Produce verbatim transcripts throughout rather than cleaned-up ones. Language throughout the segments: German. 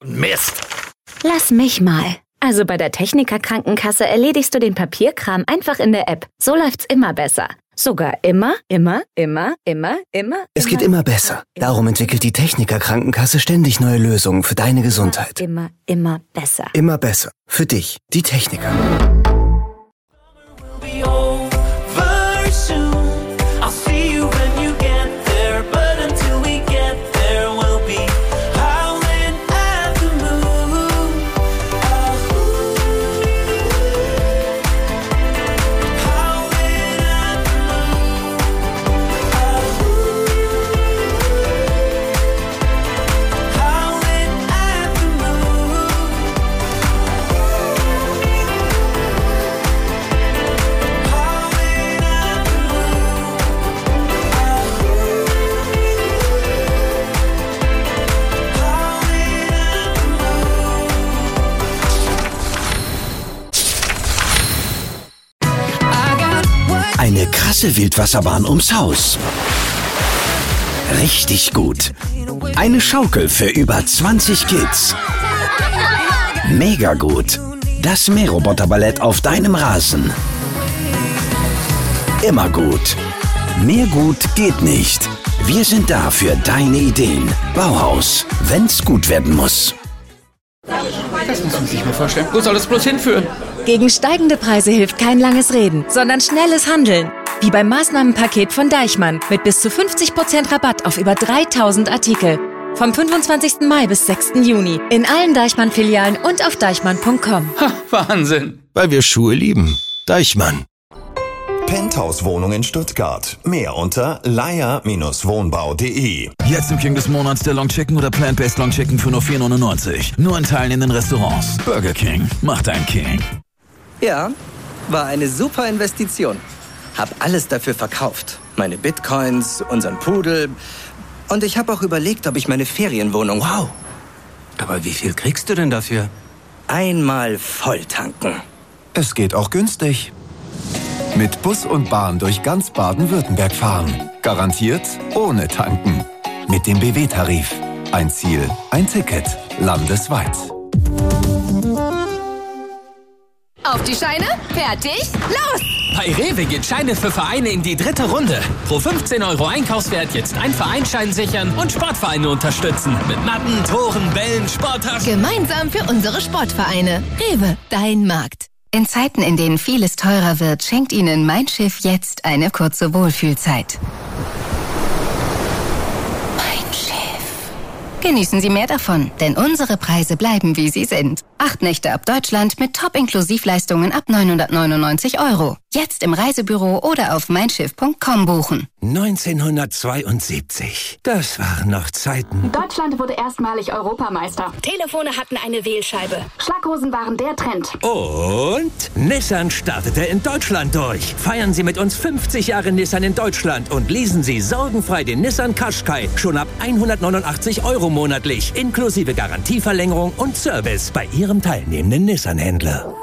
Mist. Lass mich mal. Also bei der Techniker Krankenkasse erledigst du den Papierkram einfach in der App. So läuft's immer besser. Sogar immer, immer, immer, immer, immer. Es geht immer besser. Darum entwickelt die Techniker Krankenkasse ständig neue Lösungen für deine Gesundheit. Immer, immer besser. Immer besser. Für dich, die Techniker. Eine krasse Wildwasserbahn ums Haus. Richtig gut. Eine Schaukel für über zwanzig Kids. Mega gut. Das Mähroboter-Ballett auf deinem Rasen. Immer gut. Mehr gut geht nicht. Wir sind da für deine Ideen. Bauhaus, wenn's gut werden muss. Das muss man sich mal vorstellen. Wo soll das bloß hinführen? Gegen steigende Preise hilft kein langes Reden, sondern schnelles Handeln. Wie beim Maßnahmenpaket von Deichmann mit bis zu fünfzig Prozent Rabatt auf über dreitausend Artikel. Vom fünfundzwanzigsten Mai bis sechsten Juni. In allen Deichmann-Filialen und auf deichmann punkt com. Ha, Wahnsinn. Weil wir Schuhe lieben. Deichmann. Penthouse-Wohnung in Stuttgart. Mehr unter leier Bindestrich wohnbau punkt de. Jetzt im King des Monats der Long Chicken oder Plant-Based Long Chicken für nur vier neunundneunzig. Nur in Teilen in den Restaurants. Burger King. Macht ein King. Ja, war eine super Investition. Hab alles dafür verkauft. Meine Bitcoins, unseren Pudel. Und ich habe auch überlegt, ob ich meine Ferienwohnung... Wow. Aber wie viel kriegst du denn dafür? Einmal volltanken. Es geht auch günstig. Mit Bus und Bahn durch ganz Baden-Württemberg fahren. Garantiert ohne tanken. Mit dem B W-Tarif. Ein Ziel, ein Ticket. Landesweit. Auf die Scheine, fertig, los! Bei Rewe geht Scheine für Vereine in die dritte Runde. Pro fünfzehn Euro Einkaufswert jetzt ein Vereinsschein sichern und Sportvereine unterstützen. Mit Matten, Toren, Bällen, Sporttaschen. Gemeinsam für unsere Sportvereine. Rewe, dein Markt. In Zeiten, in denen vieles teurer wird, schenkt Ihnen Mein Schiff jetzt eine kurze Wohlfühlzeit. Mein Schiff. Genießen Sie mehr davon, denn unsere Preise bleiben, wie sie sind. Acht Nächte ab Deutschland mit Top-Inklusivleistungen ab neunhundertneunundneunzig Euro. Jetzt im Reisebüro oder auf mein schiff punkt com buchen. neunzehnhundertzweiundsiebzig. Das waren noch Zeiten. Deutschland wurde erstmalig Europameister. Telefone hatten eine Wählscheibe. Schlaghosen waren der Trend. Und Nissan startete in Deutschland durch. Feiern Sie mit uns fünfzig Jahre Nissan in Deutschland und leasen Sie sorgenfrei den Nissan Qashqai schon ab hundertneunundachtzig Euro monatlich, inklusive Garantieverlängerung und Service bei Ihrem teilnehmenden Nissan-Händler.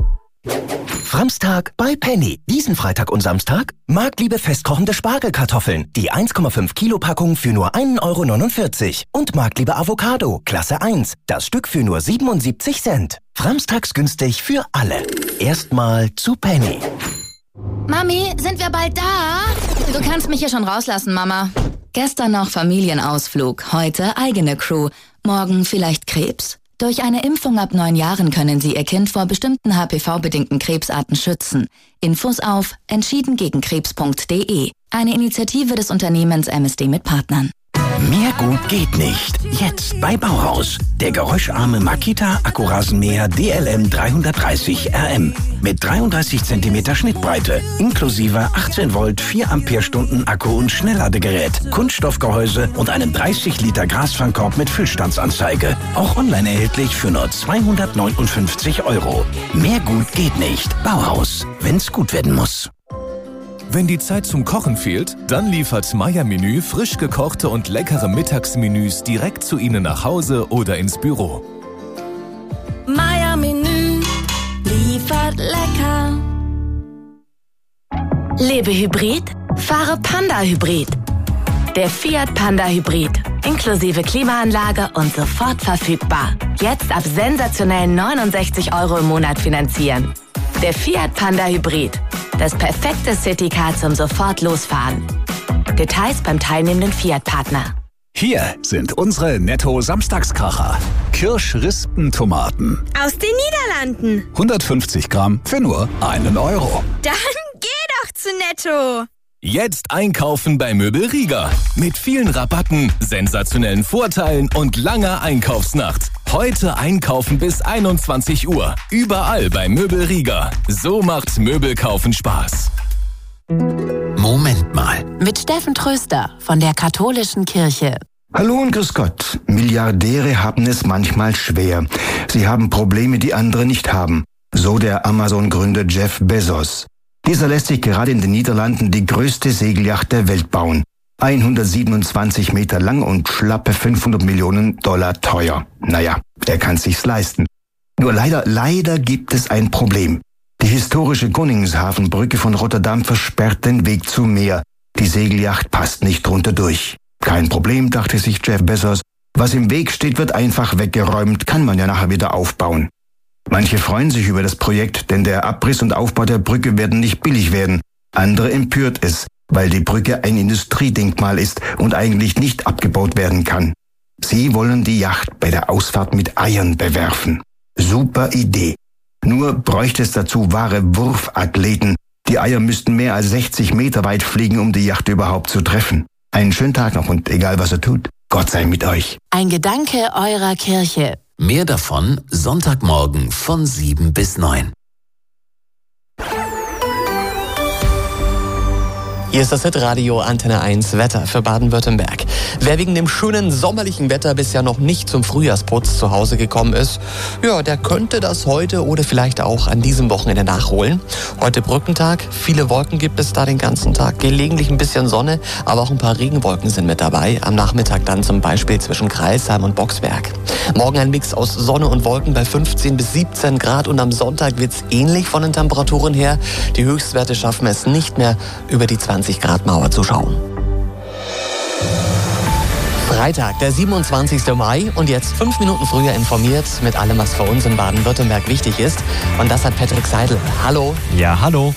Framstag bei Penny. Diesen Freitag und Samstag Marktliebe festkochende Spargelkartoffeln. Die eins Komma fünf Kilo Packung für nur ein Euro neunundvierzig. Und Marktliebe Avocado, Klasse eins. Das Stück für nur siebenundsiebzig Cent. Framstags günstig für alle. Erstmal zu Penny. Mami, sind wir bald da? Du kannst mich hier schon rauslassen, Mama. Gestern noch Familienausflug, heute eigene Crew. Morgen vielleicht Krebs? Durch eine Impfung ab neun Jahren können Sie Ihr Kind vor bestimmten H P V-bedingten Krebsarten schützen. Infos auf entschieden gegen krebs punkt de. Eine Initiative des Unternehmens M S D mit Partnern. Mehr gut geht nicht. Jetzt bei Bauhaus. Der geräuscharme Makita Akkurasenmäher D L M dreihundertdreißig R M mit dreiunddreißig Zentimeter Schnittbreite, inklusive achtzehn Volt, vier Ampere-Stunden Akku und Schnellladegerät, Kunststoffgehäuse und einem dreißig Liter Grasfangkorb mit Füllstandsanzeige. Auch online erhältlich für nur zweihundertneunundfünfzig Euro. Mehr gut geht nicht. Bauhaus, wenn's gut werden muss. Wenn die Zeit zum Kochen fehlt, dann liefert Meier Menü frisch gekochte und leckere Mittagsmenüs direkt zu Ihnen nach Hause oder ins Büro. Meier Menü liefert lecker. Lebe Hybrid, fahre Panda Hybrid. Der Fiat Panda Hybrid. inklusive Klimaanlage und sofort verfügbar. Jetzt ab sensationellen neunundsechzig Euro im Monat finanzieren. Der Fiat Panda Hybrid. Das perfekte Citycar zum sofort losfahren. Details beim teilnehmenden Fiat-Partner. Hier sind unsere Netto-Samstagskracher. Kirschrispentomaten. Aus den Niederlanden. hundertfünfzig Gramm für nur einen Euro. Dann geh doch zu Netto. Jetzt einkaufen bei Möbel Rieger. Mit vielen Rabatten, sensationellen Vorteilen und langer Einkaufsnacht. Heute einkaufen bis einundzwanzig Uhr. Überall bei Möbel Rieger. So macht Möbelkaufen Spaß. Moment mal. Mit Steffen Tröster von der Katholischen Kirche. Hallo und grüß Gott. Milliardäre haben es manchmal schwer. Sie haben Probleme, die andere nicht haben. So der Amazon-Gründer Jeff Bezos. Dieser lässt sich gerade in den Niederlanden die größte Segelyacht der Welt bauen. hundertsiebenundzwanzig Meter lang und schlappe fünfhundert Millionen Dollar teuer. Naja, er kann sich's leisten. Nur leider, leider gibt es ein Problem. Die historische Koningshafenbrücke von Rotterdam versperrt den Weg zum Meer. Die Segelyacht passt nicht drunter durch. Kein Problem, dachte sich Jeff Bezos. Was im Weg steht, wird einfach weggeräumt, kann man ja nachher wieder aufbauen. Manche freuen sich über das Projekt, denn der Abriss und Aufbau der Brücke werden nicht billig werden. Andere empört es, weil die Brücke ein Industriedenkmal ist und eigentlich nicht abgebaut werden kann. Sie wollen die Yacht bei der Ausfahrt mit Eiern bewerfen. Super Idee. Nur bräuchte es dazu wahre Wurfathleten. Die Eier müssten mehr als sechzig Meter weit fliegen, um die Yacht überhaupt zu treffen. Einen schönen Tag noch und egal was er tut, Gott sei mit euch. Ein Gedanke eurer Kirche. Mehr davon Sonntagmorgen von sieben bis neun. Hier ist das Hitradio Antenne eins Wetter für Baden-Württemberg. Wer wegen dem schönen sommerlichen Wetter bisher noch nicht zum Frühjahrsputz zu Hause gekommen ist, ja, der könnte das heute oder vielleicht auch an diesem Wochenende nachholen. Heute Brückentag, viele Wolken gibt es da den ganzen Tag, gelegentlich ein bisschen Sonne, aber auch ein paar Regenwolken sind mit dabei. Am Nachmittag dann zum Beispiel zwischen Crailsheim und Boxberg. Morgen ein Mix aus Sonne und Wolken bei fünfzehn bis siebzehn Grad und am Sonntag wird's ähnlich von den Temperaturen her. Die Höchstwerte schaffen es nicht mehr über die zwanzig Grad Mauer zu schauen. Freitag, der siebenundzwanzigste Mai und jetzt fünf Minuten früher informiert mit allem, was für uns in Baden-Württemberg wichtig ist. Und das hat Patrick Seidel. Hallo. Ja, hallo.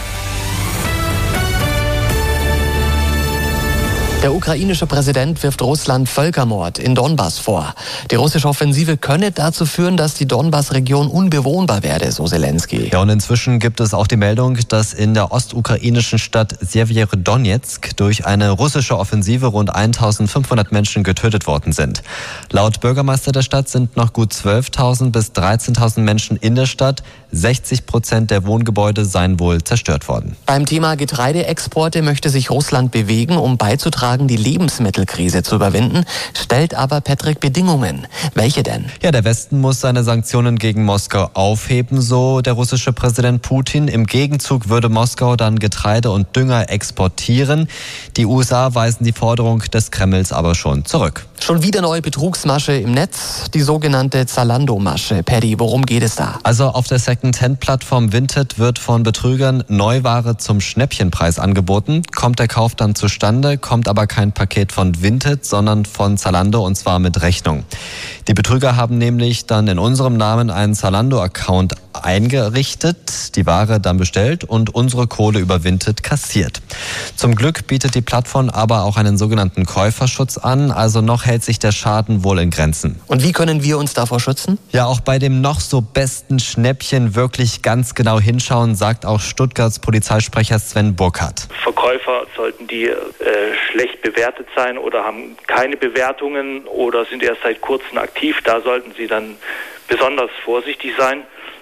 Der ukrainische Präsident wirft Russland Völkermord in Donbass vor. Die russische Offensive könne dazu führen, dass die Donbass-Region unbewohnbar werde, so Zelensky. Ja, und inzwischen gibt es auch die Meldung, dass in der ostukrainischen Stadt Sewjerodonezk durch eine russische Offensive rund eintausendfünfhundert Menschen getötet worden sind. Laut Bürgermeister der Stadt sind noch gut zwölftausend bis dreizehntausend Menschen in der Stadt. sechzig Prozent der Wohngebäude seien wohl zerstört worden. Beim Thema Getreideexporte möchte sich Russland bewegen, um beizutragen, die Lebensmittelkrise zu überwinden, stellt aber Patrick Bedingungen. Welche denn? Ja, der Westen muss seine Sanktionen gegen Moskau aufheben, so der russische Präsident Putin. Im Gegenzug würde Moskau dann Getreide und Dünger exportieren. Die U S A weisen die Forderung des Kremls aber schon zurück. Schon wieder neue Betrugsmasche im Netz, die sogenannte Zalando-Masche. Paddy, worum geht es da? Also auf der Second-Hand-Plattform Vinted wird von Betrügern Neuware zum Schnäppchenpreis angeboten. Kommt der Kauf dann zustande, kommt aber kein Paket von Vinted, sondern von Zalando und zwar mit Rechnung. Die Betrüger haben nämlich dann in unserem Namen einen Zalando-Account eingerichtet, die Ware dann bestellt und unsere Kohle über Vinted kassiert. Zum Glück bietet die Plattform aber auch einen sogenannten Käuferschutz an, also noch hält sich der Schaden wohl in Grenzen. Und wie können wir uns davor schützen? Ja, auch bei dem noch so besten Schnäppchen wirklich ganz genau hinschauen, sagt auch Stuttgarts Polizeisprecher Sven Burkhardt. Verkäufer, sollten die äh, schlecht bewertet sein oder haben keine Bewertungen oder sind erst seit kurzem aktiv, da sollten sie dann besonders vorsichtig sein.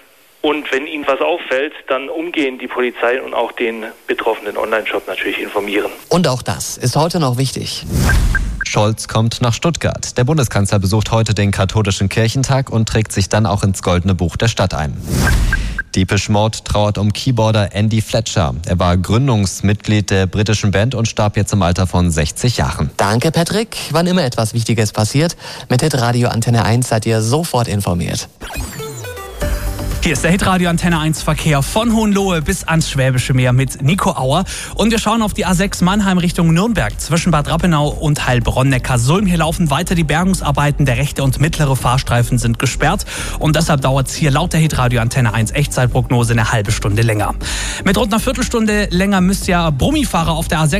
Und wenn Ihnen was auffällt, dann umgehend die Polizei und auch den betroffenen Online-Shop natürlich informieren. Und auch das ist heute noch wichtig. Scholz kommt nach Stuttgart. Der Bundeskanzler besucht heute den katholischen Kirchentag und trägt sich dann auch ins Goldene Buch der Stadt ein. Depeche Mode trauert um Keyboarder Andy Fletcher. Er war Gründungsmitglied der britischen Band und starb jetzt im Alter von sechzig Jahren. Danke, Patrick. Wann immer etwas Wichtiges passiert, mit Hitradio Antenne eins seid ihr sofort informiert. Hier ist der Hitradio Antenne eins Verkehr von Hohenlohe bis ans Schwäbische Meer mit Nico Auer. Und wir schauen auf die A sechs Mannheim Richtung Nürnberg zwischen Bad Rappenau und Heilbronn-Neckarsulm. Hier laufen weiter die Bergungsarbeiten. Der rechte und mittlere Fahrstreifen sind gesperrt. Und deshalb dauert es hier laut der Hitradio Antenne eins Echtzeitprognose eine halbe Stunde länger. Mit rund einer Viertelstunde länger müsst ihr Brummifahrer auf der A sechs